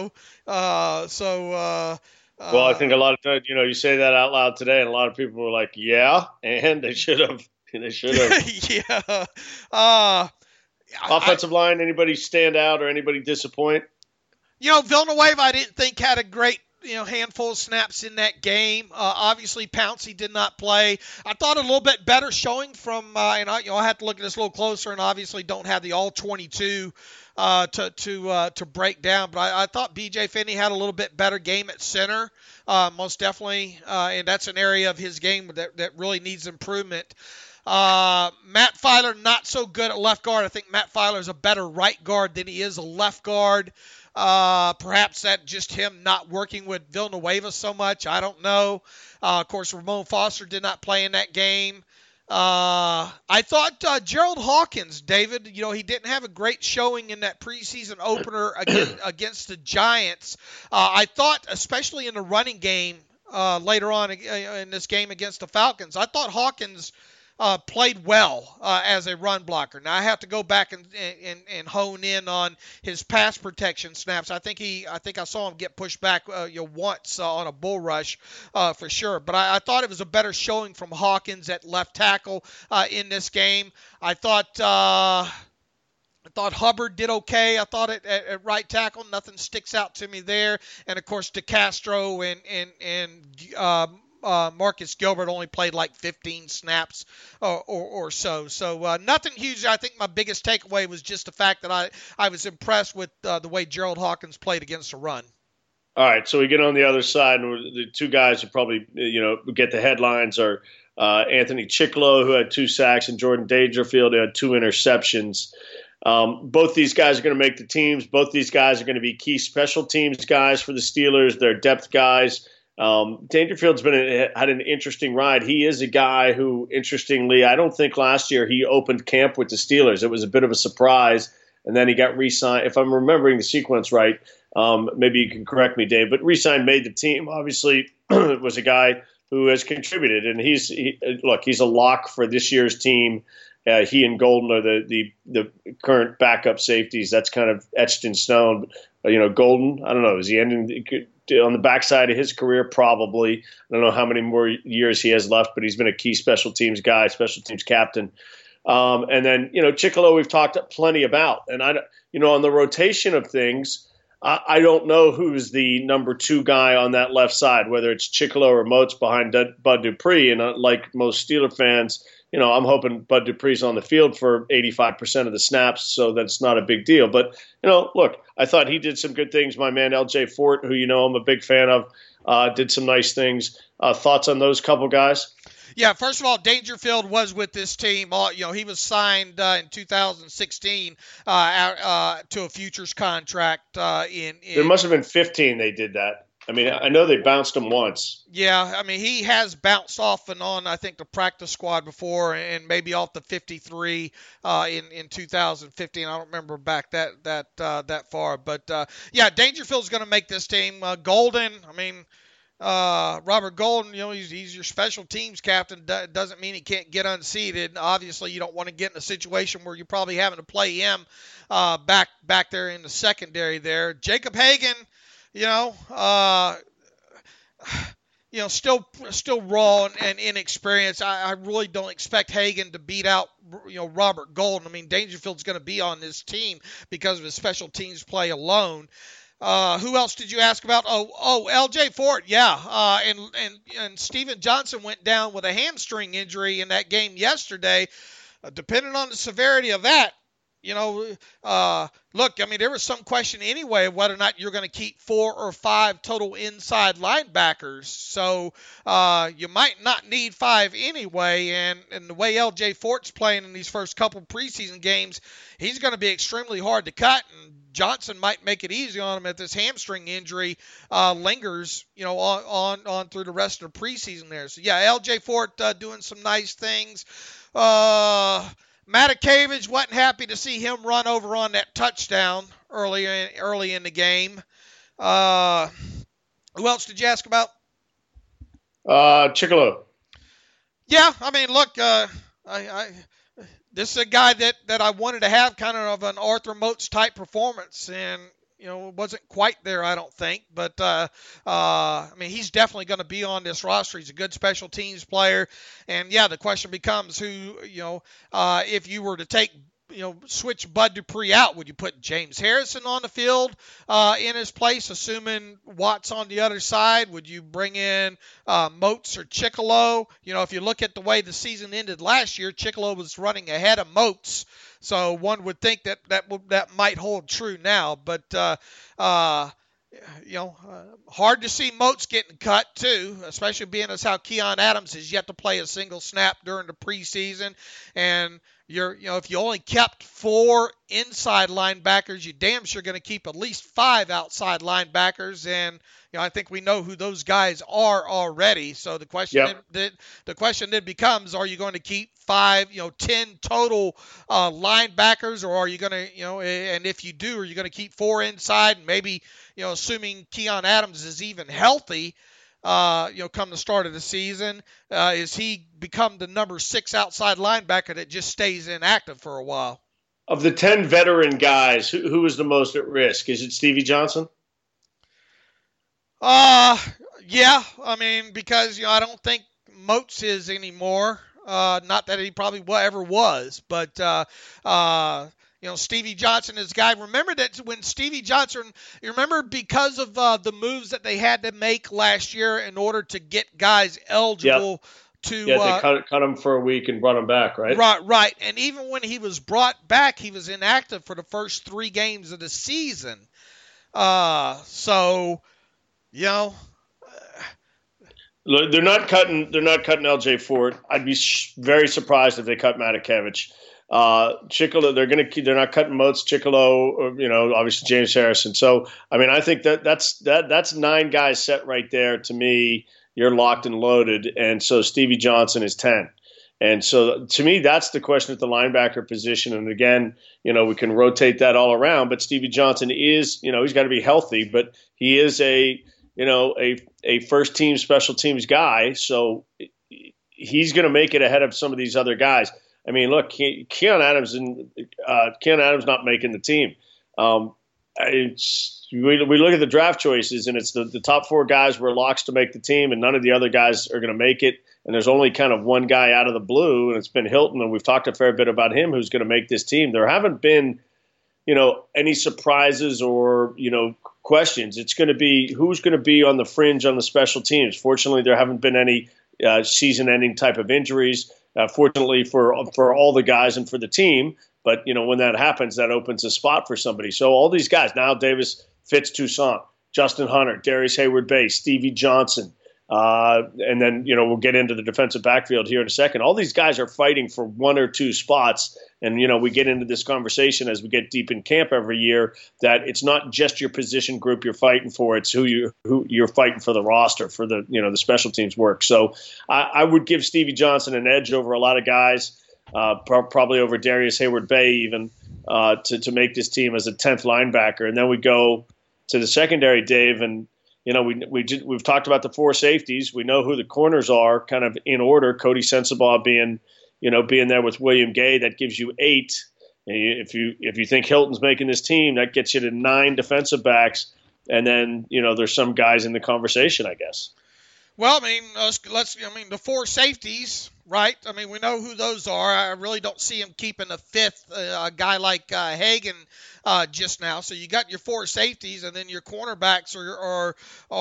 Well, I think a lot of times, you say that out loud today, and a lot of people were like, "Yeah," and they should have. Yeah. Offensive line, anybody stand out or anybody disappoint? Villanueva, I didn't think had a great handful of snaps in that game. Obviously, Pouncey did not play. I thought a little bit better showing from, and I have to look at this a little closer, and obviously don't have the all 22 to break down. But I thought B.J. Finney had a little bit better game at center, most definitely, and that's an area of his game that really needs improvement. Matt Filer, not so good at left guard. I think Matt Filer is a better right guard than he is a left guard. Perhaps that just him not working with Villanueva so much. I don't know. Of course, Ramon Foster did not play in that game. I thought Gerald Hawkins, David, he didn't have a great showing in that preseason opener against the Giants. I thought, especially in the running game later on in this game against the Falcons, I thought Hawkins played well as a run blocker. Now I have to go back and hone in on his pass protection snaps. I think I saw him get pushed back once on a bull rush for sure. But I thought it was a better showing from Hawkins at left tackle in this game. I thought Hubbard did okay. I thought at right tackle, nothing sticks out to me there. And of course, DeCastro and Marcus Gilbert only played like 15 snaps or so. So nothing huge. I think my biggest takeaway was just the fact that I was impressed with the way Gerald Hawkins played against the run. All right, so we get on the other side, and the two guys who probably get the headlines are Anthony Chicklow, who had 2 sacks, and Jordan Dangerfield, who had 2 interceptions. Both these guys are going to make the teams. Both these guys are going to be key special teams guys for the Steelers. They're depth guys. Dangerfield's had an interesting ride. He is a guy who, interestingly, I don't think last year he opened camp with the Steelers. It was a bit of a surprise, and then he got re-signed. If I'm remembering the sequence right, maybe you can correct me, Dave, but re-signed, made the team. Obviously, was a guy who has contributed, and he's a lock for this year's team. He and Golden are the current backup safeties. That's kind of etched in stone. Golden, I don't know, is he ending on the backside of his career? Probably. I don't know how many more years he has left, but he's been a key special teams guy, special teams captain. And then, Chicklow we've talked plenty about. And, on the rotation of things, I don't know who's the number 2 guy on that left side, whether it's Chicklow or Moats behind Bud Dupree. And like most Steeler fans, I'm hoping Bud Dupree's on the field for 85% of the snaps, so that's not a big deal. But, look, I thought he did some good things. My man, L.J. Fort, who I'm a big fan of, did some nice things. Thoughts on those couple guys? Yeah, first of all, Dangerfield was with this team. He was signed in 2016 to a futures contract. There must have been 15 they did that. I mean, I know they bounced him once. Yeah, I mean, he has bounced off and on, I think, the practice squad before, and maybe off the 53 in 2015. I don't remember back that far, but yeah, Dangerfield's going to make this team. Golden, I mean, Robert Golden, he's your special teams captain. Doesn't mean he can't get unseated. Obviously, you don't want to get in a situation where you're probably having to play him back there in the secondary there. Jacob Hagan, still raw and inexperienced. I really don't expect Hagan to beat out, Robert Golden. I mean, Dangerfield's going to be on this team because of his special teams play alone. Who else did you ask about? L.J. Fort, yeah. And Steven Johnson went down with a hamstring injury in that game yesterday. Depending on the severity of that, look, I mean, there was some question anyway of whether or not you're going to keep 4 or 5 total inside linebackers. So you might not need 5 anyway. And the way L.J. Fort's playing in these first couple preseason games, he's going to be extremely hard to cut. And Johnson might make it easy on him if this hamstring injury lingers, on through the rest of the preseason there. So, yeah, L.J. Fort doing some nice things. Matakevich, wasn't happy to see him run over on that touchdown early in the game. Who else did you ask about? Chicolo. Yeah, I mean, look, this is a guy that I wanted to have kind of an Arthur Moats type performance, and it wasn't quite there, I don't think. But I mean, he's definitely going to be on this roster. He's a good special teams player, and yeah, the question becomes who, if you were to switch Bud Dupree out, would you put James Harrison on the field in his place, assuming Watt's on the other side? Would you bring in Moats or Chicolo? If you look at the way the season ended last year, Chicolo was running ahead of Moats, so one would think that might hold true now. But hard to see Moats getting cut too, especially being as how Keon Adams has yet to play a single snap during the preseason. And if you only kept 4 inside linebackers, you damn sure going to keep at least 5 outside linebackers. And I think we know who those guys are already. So the question then becomes: are you going to keep 5, 10 total linebackers, or are you going to, and if you do, are you going to keep 4 inside? And maybe, assuming Keon Adams is even healthy, come the start of the season, is he become the number 6 outside linebacker that just stays inactive for a while? Of the 10 veteran guys, who is the most at risk? Is it Stevie Johnson? Yeah. I mean, because, I don't think Moats is anymore. Not that he probably ever was, but, Stevie Johnson is a guy. Remember that when Stevie Johnson, because of the moves that they had to make last year in order to get guys eligible to. Yeah, they cut him for a week and brought him back, right? Right. And even when he was brought back, he was inactive for the first 3 games of the season. They're not cutting L.J. Fort. I'd be very surprised if they cut Matakevich. Chicolo, they're not cutting Moats, Chicolo, obviously James Harrison. So, I mean, I think that's 9 guys set right there. To me, you're locked and loaded. And so Stevie Johnson is 10. And so to me, that's the question at the linebacker position. And again, we can rotate that all around, but Stevie Johnson is, he's got to be healthy, but he is a first team special teams guy. So he's going to make it ahead of some of these other guys. I mean, look, Keon Adams not making the team. We look at the draft choices, and it's the top 4 guys were locks to make the team, and none of the other guys are going to make it. And there's only kind of one guy out of the blue, and it's been Hilton, and we've talked a fair bit about him, who's going to make this team. There haven't been, any surprises or, questions. It's going to be who's going to be on the fringe on the special teams. Fortunately, there haven't been any season-ending type of injuries. Fortunately for all the guys and for the team, but when that happens, that opens a spot for somebody. So all these guys, Niall Davis, Fitz Toussaint, Justin Hunter, Darius Hayward-Bay, Stevie Johnson, And then, we'll get into the defensive backfield here in a second. All these guys are fighting for one or two spots. And, we get into this conversation as we get deep in camp every year that it's not just your position group you're fighting for. It's who you're fighting for the roster, for the, the special teams work. So I would give Stevie Johnson an edge over a lot of guys, probably over Darius Hayward-Bay even, to make this team as a 10th linebacker. And then we go to the secondary, Dave, and we've talked about the four safeties. We know who the corners are, kind of in order. Cody Sensabaugh being there with William Gay, that gives you 8. And if you think Hilton's making this team, that gets you to 9 defensive backs. And then there's some guys in the conversation, I guess. Well, the four safeties, right? I mean, we know who those are. I really don't see him keeping a fifth, a guy like Hagan just now. So you got your four safeties, and then your cornerbacks are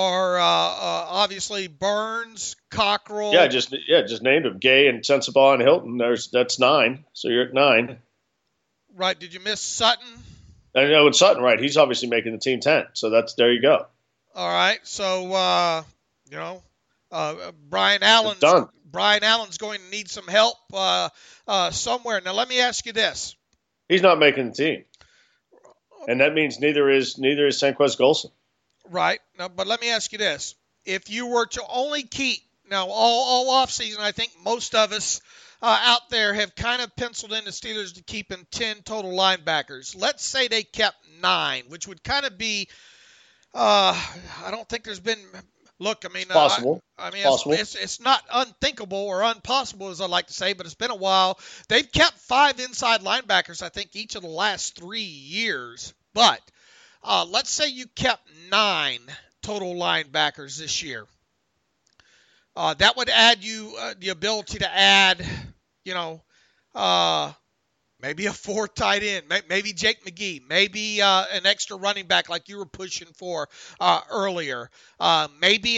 obviously Burns, Cockrell. Yeah, just named them. Gay and Sensabaugh and Hilton. That's 9. So you're at 9. Right. Did you miss Sutton? I know it's Sutton, right? He's obviously making the team 10. So there you go. All right. So Brian Allen's going to need some help somewhere. Now, let me ask you this. He's not making the team. And that means neither is Senquez Golson. Right. Now, but let me ask you this. If you were to only keep, now all offseason, I think most of us out there have kind of penciled in the Steelers to keeping 10 total linebackers. Let's say they kept 9, which would kind of be, I don't think there's been – look, I mean, possible. It's not unthinkable or impossible, as I like to say, but it's been a while. They've kept 5 inside linebackers, I think, each of the last 3 years. But let's say you kept 9 total linebackers this year. That would add you the ability to add, maybe a 4th tight end, maybe Jake McGee, maybe an extra running back like you were pushing for earlier. Maybe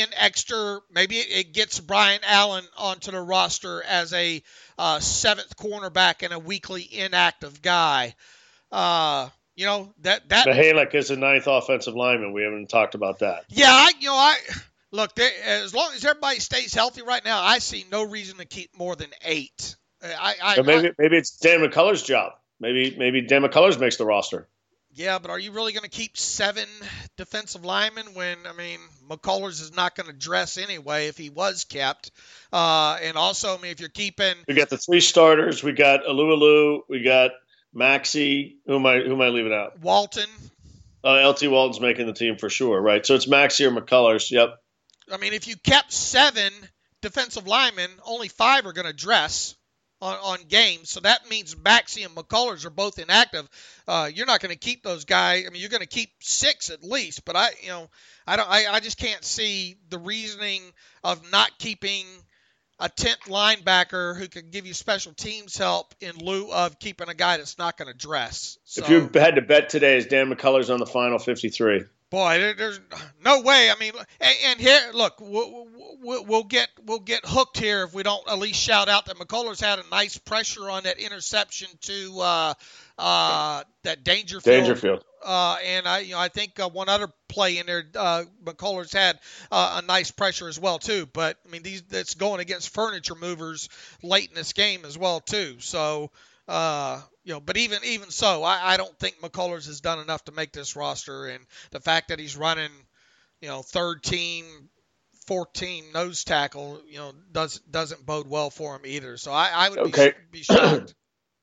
it gets Brian Allen onto the roster as a 7th cornerback and a weekly inactive guy. That Mihalik is a 9th offensive lineman. We haven't talked about that. Yeah, look, as long as everybody stays healthy right now, I see no reason to keep more than 8. Maybe it's Dan McCullers' job. Maybe Dan McCullers makes the roster. Yeah, but are you really going to keep 7 defensive linemen when, McCullers is not going to dress anyway if he was kept? And also, if you're keeping... We got the 3 starters. We got Alualu. We got Maxey. Who am I leaving out? Walton. LT Walton's making the team for sure, right? So it's Maxey or McCullers. Yep. If you kept 7 defensive linemen, only 5 are going to dress on games. So that means Maxey and McCullers are both inactive. You're not going to keep those guys. You're going to keep 6 at least, but I just can't see the reasoning of not keeping a 10th linebacker who can give you special teams help in lieu of keeping a guy that's not going to dress. So, if you had to bet today, is Dan McCullers on the final 53? Boy, there's no way. And here, look, we'll get hooked here if we don't at least shout out that McCullers had a nice pressure on that interception to that Dangerfield. And I think one other play in there, McCullers had a nice pressure as well too. But that's going against furniture movers late in this game as well too. So. But even so, I don't think McCullers has done enough to make this roster, and the fact that he's running, 3rd team, 4th team nose tackle, doesn't bode well for him either. So I would be shocked.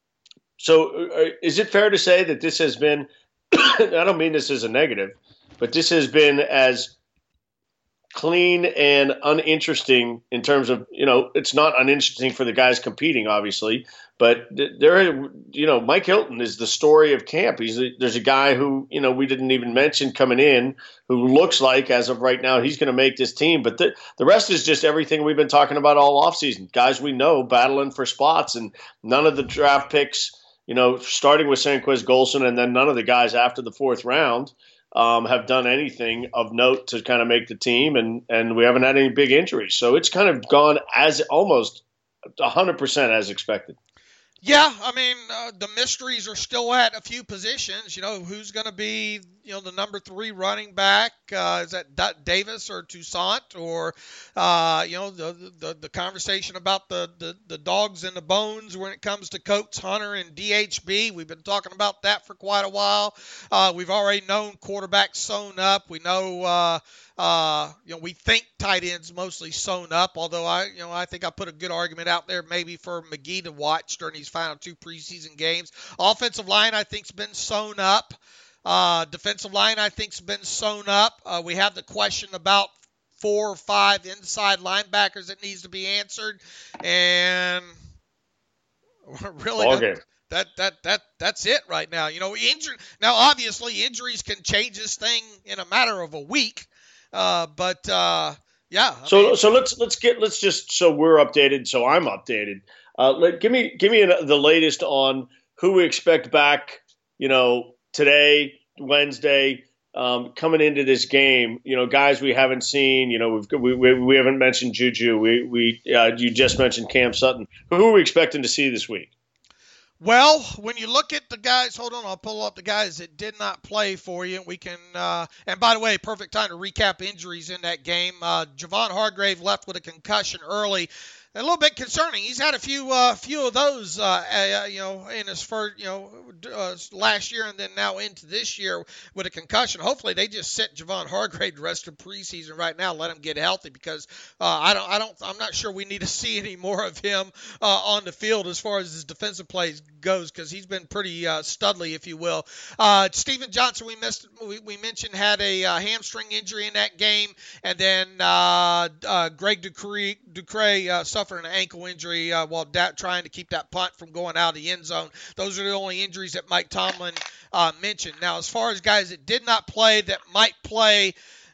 So is it fair to say that this has been, I don't mean this as a negative, but this has been as clean and uninteresting in terms of, it's not uninteresting for the guys competing, obviously, but Mike Hilton is the story of camp. There's a guy who, we didn't even mention coming in who looks like, as of right now, he's going to make this team. But the rest is just everything we've been talking about all offseason. Guys we know battling for spots, and none of the draft picks, starting with Senquez Golson and then none of the guys after the 4th round, have done anything of note to kind of make the team, and we haven't had any big injuries. So it's kind of gone as almost 100% as expected. Yeah, the mysteries are still at a few positions. Who's going to be, the number 3 running back? Is that Davis or Toussaint, or the conversation about the dogs and the bones when it comes to Coates, Hunter, and DHB? We've been talking about that for quite a while. We've already known quarterbacks sewn up. We know. We think tight ends mostly sewn up, although I think I put a good argument out there maybe for McGee to watch during these final 2 preseason games. Offensive line, I think, has been sewn up. Defensive line, I think, has been sewn up. We have the question about 4 or 5 inside linebackers that needs to be answered, and really that's it right now. Now obviously injuries can change this thing in a matter of a week. Yeah. So let's just, so we're updated. So I'm updated. Give me the latest on who we expect back, today, Wednesday, coming into this game, guys we haven't seen, we haven't mentioned Juju. You just mentioned Cam Sutton. Who are we expecting to see this week? Well, when you look at the guys, hold on, I'll pull up the guys that did not play for you. We can, and by the way, perfect time to recap injuries in that game. Javon Hargrave left with a concussion early. A little bit concerning. He's had a few of those, in his first, last year and then now into this year with a concussion. Hopefully, they just sit Javon Hargrave the rest of preseason right now, let him get healthy, because I'm not sure we need to see any more of him on the field as far as his defensive plays goes, because he's been pretty studly, if you will. Steven Johnson, we mentioned, had a hamstring injury in that game, and then Greg Ducre suffered an ankle injury while trying to keep that punt from going out of the end zone. Those are the only injuries that Mike Tomlin mentioned. Now, as far as guys that did not play that might play,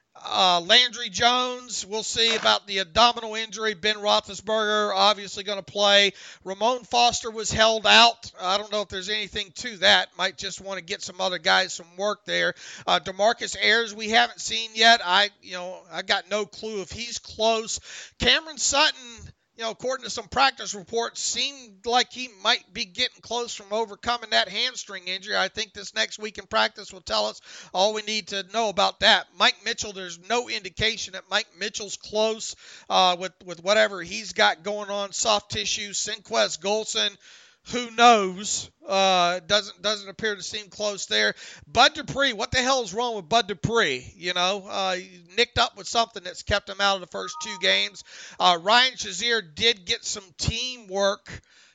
Landry Jones, we'll see about the abdominal injury. Ben Roethlisberger obviously going to play. Ramon Foster was held out. I don't know if there's anything to that. Might just want to get some other guys some work there. DeMarcus Ayers we haven't seen yet. I got no clue if he's close. Cameron Sutton, according to some practice reports, seemed like he might be getting close from overcoming that hamstring injury. I think this next week in practice will tell us all we need to know about that. Mike Mitchell, there's no indication that Mike Mitchell's close with whatever he's got going on, soft tissue. Sinquest Golson, who knows? Doesn't appear to seem close there. Bud Dupree, what the hell is wrong with Bud Dupree? He nicked up with something that's kept him out of the first 2 games. Ryan Shazier did get some teamwork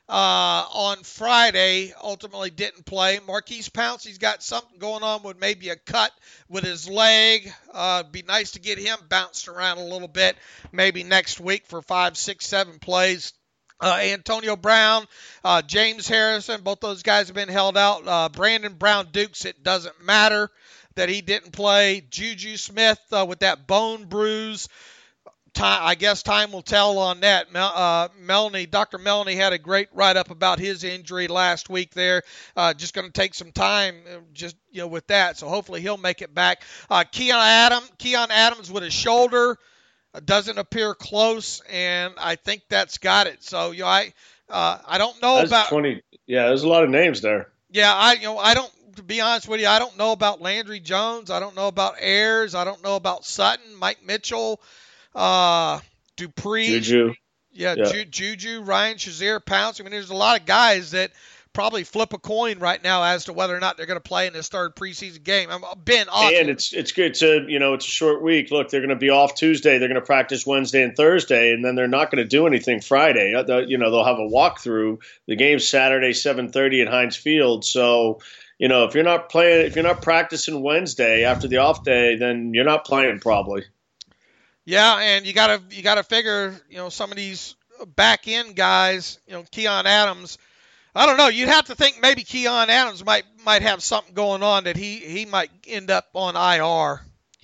on Friday, ultimately didn't play. Marquise Pouncey's got something going on with maybe a cut with his leg. Be nice to get him bounced around a little bit, maybe next week for 5, 6, 7 plays. Antonio Brown, James Harrison, both those guys have been held out. Brandon Brown-Dukes, it doesn't matter that he didn't play. Juju Smith with that bone bruise. I guess time will tell on that. Dr. Melanie had a great write-up about his injury last week there. Just going to take some time with that, so hopefully he'll make it back. Keon Adams with his shoulder. Doesn't appear close, and I think that's got it. So, I don't know about 20. Yeah, there's a lot of names there. Yeah, I don't. To be honest with you, I don't know about Landry Jones. I don't know about Ayers. I don't know about Sutton, Mike Mitchell, Dupree, Juju. Yeah. Juju, Ryan Shazier, Pounce. I mean, there's a lot of guys that probably flip a coin right now as to whether or not they're going to play in this 3rd preseason game. Ben, and it's good to it's a short week. Look, they're going to be off Tuesday. They're going to practice Wednesday and Thursday, and then they're not going to do anything Friday. They'll have a walkthrough. The game's Saturday 7:30 at Heinz Field. So if you're not practicing Wednesday after the off day, then you're not playing probably. Yeah, and you gotta figure some of these back end guys. Keon Adams. I don't know. You'd have to think maybe Keon Adams might have something going on that he might end up on IR.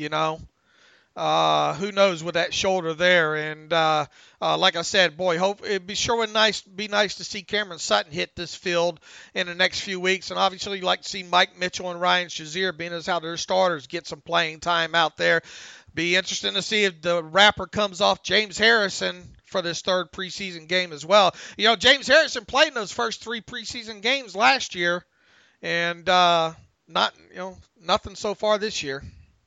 Who knows with that shoulder there? And like I said, boy, it'd be nice to see Cameron Sutton hit this field in the next few weeks. And obviously, you'd like to see Mike Mitchell and Ryan Shazier, being as how their starters, get some playing time out there. Be interesting to see if the wrapper comes off James Harrison for this 3rd preseason game as well. James Harrison played in those first 3 preseason games last year, and nothing so far this year.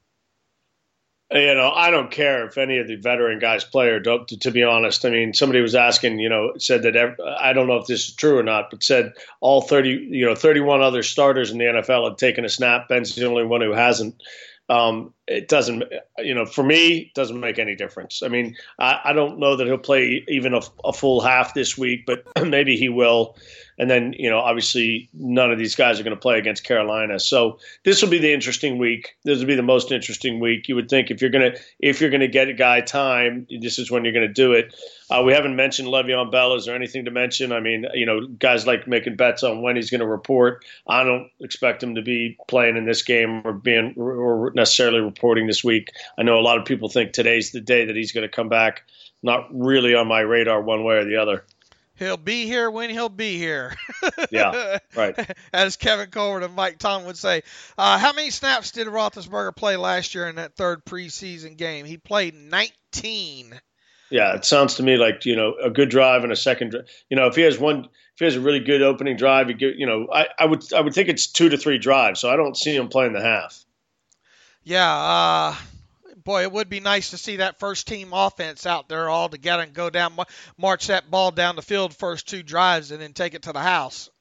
I don't care if any of the veteran guys play or don't, to be honest. I mean, somebody was asking, said that I don't know if this is true or not, but said all 31 other starters in the NFL had taken a snap. Ben's the only one who hasn't. It doesn't, for me, it doesn't make any difference. I mean, I don't know that he'll play even a full half this week, but maybe he will. And then, obviously none of these guys are going to play against Carolina. So this will be the interesting week. This will be the most interesting week. You would think if you're going to get a guy time, this is when you're going to do it. We haven't mentioned Le'Veon Bell. Is there anything to mention? I mean, guys like making bets on when he's going to report. I don't expect him to be playing in this game or necessarily reporting this week. I know a lot of people think today's the day that he's going to come back. Not really on my radar one way or the other. He'll be here when he'll be here. Yeah, right. As Kevin Colbert and Mike Tomlin would say. How many snaps did Roethlisberger play last year in that third preseason game? He played 19. Yeah, it sounds to me like, a good drive and a second. If he has a really good opening drive, I would think it's 2 to 3 drives. So I don't see him playing the half. Yeah, boy, it would be nice to see that first team offense out there all together and go down, march that ball down the field first 2 drives and then take it to the house,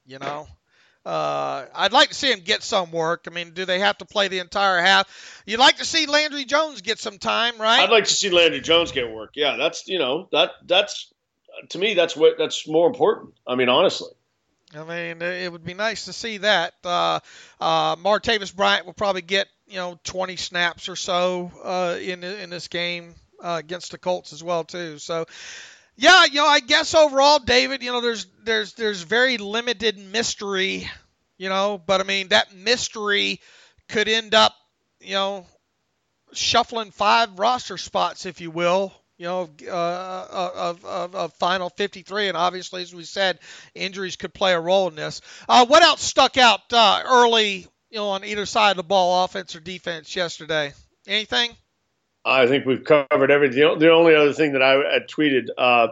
I'd like to see him get some work. I mean, do they have to play the entire half? You'd like to see Landry Jones get some time, right? I'd like to see Landry Jones get work. Yeah, that's, that's to me, that's more important. I mean, honestly. I mean, it would be nice to see that. Martavis Bryant will probably get 20 snaps or so in this game against the Colts as well too. So, yeah, I guess overall, David, there's very limited mystery, but I mean that mystery could end up, shuffling 5 roster spots, if you will. Of final 53, and obviously, as we said, injuries could play a role in this. What else stuck out early, on either side of the ball, offense or defense, yesterday? Anything? I think we've covered everything. The only other thing that I had tweeted,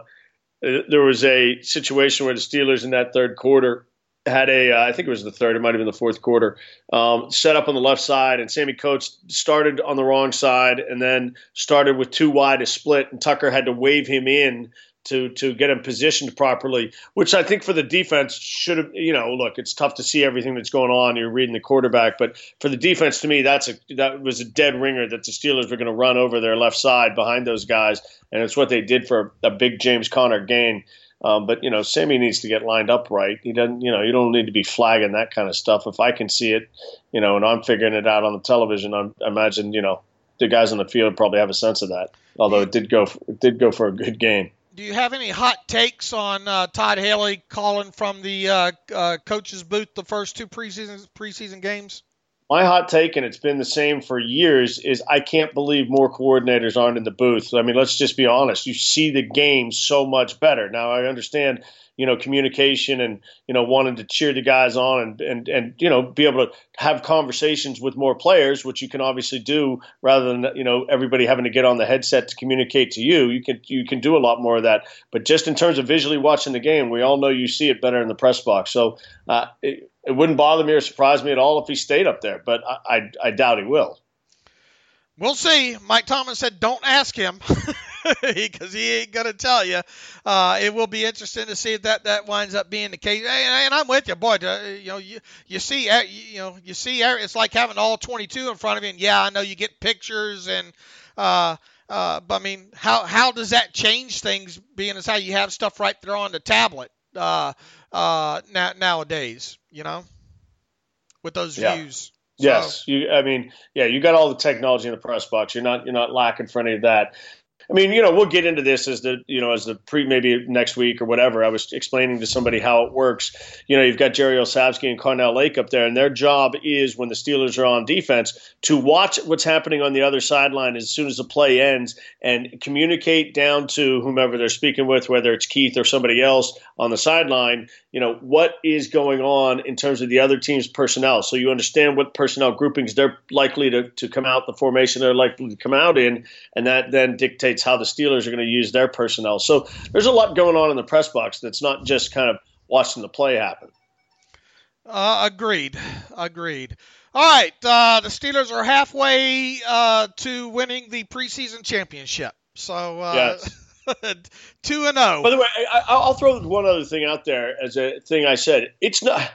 there was a situation where the Steelers in that third quarter had I think it was the third, it might have been the fourth quarter, set up on the left side, and Sammy Coates started on the wrong side and then started with 2 wide to split, and Tucker had to wave him in to get him positioned properly, which I think for the defense should have, look, it's tough to see everything that's going on. You're reading the quarterback, but for the defense, to me, that was a dead ringer that the Steelers were going to run over their left side behind those guys, and it's what they did for a big James Conner gain. But Sammy needs to get lined up right. He doesn't, you don't need to be flagging that kind of stuff. If I can see it, and I'm figuring it out on the television, I imagine, the guys on the field probably have a sense of that. Although it did go for a good game. Do you have any hot takes on Todd Haley calling from the coach's booth the first 2 preseason games? My hot take, and it's been the same for years, is I can't believe more coordinators aren't in the booth. I mean, let's just be honest. You see the game so much better. Now, I understand, communication and, wanting to cheer the guys on and be able to have conversations with more players, which you can obviously do rather than, everybody having to get on the headset to communicate to you. You can do a lot more of that. But just in terms of visually watching the game, we all know you see it better in the press box. So it wouldn't bother me or surprise me at all if he stayed up there, but I doubt he will. We'll see. Mike Tomlin said don't ask him because he ain't going to tell you. It will be interesting to see if that winds up being the case. And I'm with you, boy. You see, it's like having all 22 in front of you. And yeah, I know you get pictures but I mean, how does that change things, being as how you have stuff right there on the tablet nowadays, with those views. Yes, you got all the technology in the press box. You're not lacking for any of that. I mean, we'll get into this as maybe next week or whatever. I was explaining to somebody how it works. You've got Jerry Olsavsky and Carnell Lake up there, and their job is, when the Steelers are on defense, to watch what's happening on the other sideline as soon as the play ends and communicate down to whomever they're speaking with, whether it's Keith or somebody else on the sideline, what is going on in terms of the other team's personnel. So you understand what personnel groupings they're likely to come out, the formation they're likely to come out in, and that then dictates how the Steelers are going to use their personnel. So there's a lot going on in the press box that's not just kind of watching the play happen. Agreed. All right, the Steelers are halfway to winning the preseason championship. So Yes. 2-0. By the way, I'll throw one other thing out there as a thing I said. It's not,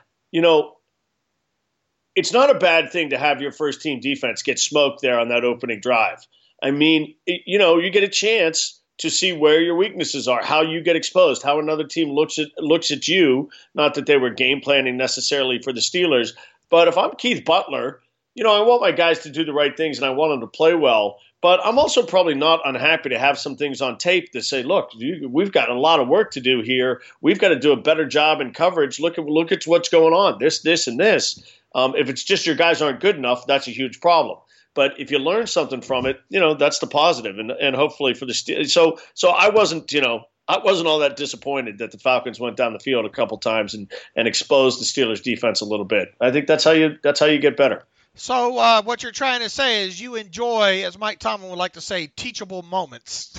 it's not a bad thing to have your first team defense get smoked there on that opening drive. I mean, you get a chance to see where your weaknesses are, how you get exposed, how another team looks at you. Not that they were game planning necessarily for the Steelers, but if I'm Keith Butler, I want my guys to do the right things and I want them to play well. But I'm also probably not unhappy to have some things on tape that say, look, we've got a lot of work to do here. We've got to do a better job in coverage. Look at what's going on, this, and this. If it's just your guys aren't good enough, that's a huge problem. But if you learn something from it, that's the positive, and hopefully for the Steelers. So I wasn't all that disappointed that the Falcons went down the field a couple times and exposed the Steelers defense a little bit. I think that's how you get better. So what you're trying to say is you enjoy, as Mike Tomlin would like to say, teachable moments.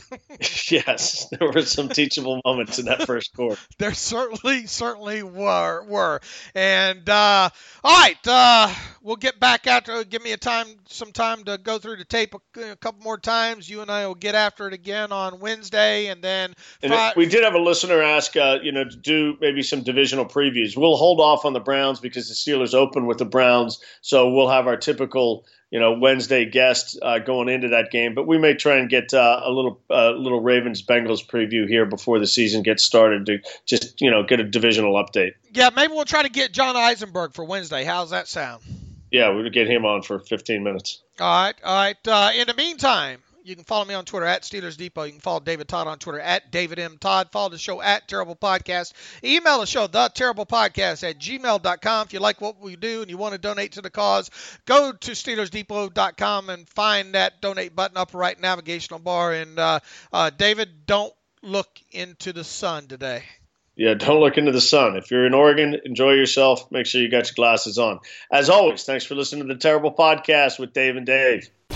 Yes, there were some teachable moments in that first quarter. There certainly were. And all right, we'll get back after. Give me some time to go through the tape a couple more times. You and I will get after it again on Wednesday, and then. We did have a listener ask, to do maybe some divisional previews. We'll hold off on the Browns because the Steelers open with the Browns, so we'll have our typical, Wednesday guest going into that game. But we may try and get a little Ravens-Bengals preview here before the season gets started to just, get a divisional update. Yeah, maybe we'll try to get John Eisenberg for Wednesday. How's that sound? Yeah, we'll get him on for 15 minutes. All right. In the meantime, you can follow me on Twitter at Steelers Depot. You can follow David Todd on Twitter at David M. Todd. Follow the show at Terrible Podcast. Email the show, theterriblepodcast@gmail.com. If you like what we do and you want to donate to the cause, go to SteelersDepot.com and find that donate button upper right navigational bar. And David, don't look into the sun today. Yeah, don't look into the sun. If you're in Oregon, enjoy yourself. Make sure you got your glasses on. As always, thanks for listening to the Terrible Podcast with Dave and Dave.